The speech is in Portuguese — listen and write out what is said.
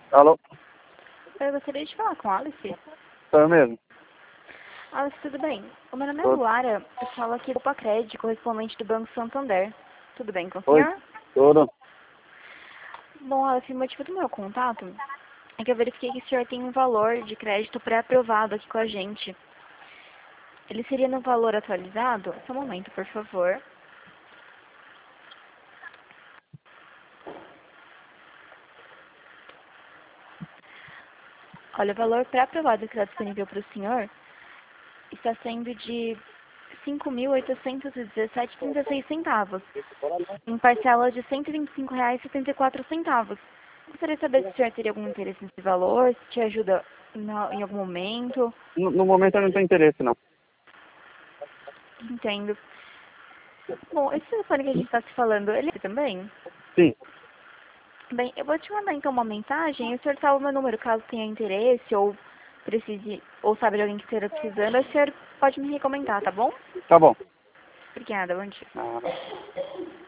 Alô? Eu gostaria de falar com a Alice. Sou eu mesmo. Alice, tudo bem? O meu nome é Tudo. Luara, eu falo aqui do Pacred, correspondente do Banco Santander. Tudo bem com o Oi? senhor? Tudo. Bom, Alice, o motivo do meu contato é que eu verifiquei que o senhor tem um valor de crédito pré-aprovado aqui com a gente. Ele seria no valor atualizado? Só um momento, por favor. Olha, o valor pré-aprovado que está disponível para o senhor está sendo de R$ 5.817,36, em parcela de R$ 125,74. Gostaria de saber se o senhor teria algum interesse nesse valor, se te ajuda em algum momento. No momento eu não tenho interesse, não. Entendo. Bom, esse telefone que a gente está se falando, ele é também? Sim. Bem, eu vou te mandar então uma mensagem, o senhor salva o meu número caso tenha interesse ou precise, ou sabe de alguém que esteja precisando, o senhor pode me recomendar, tá bom? Tá bom. Obrigada, bom dia. Ah.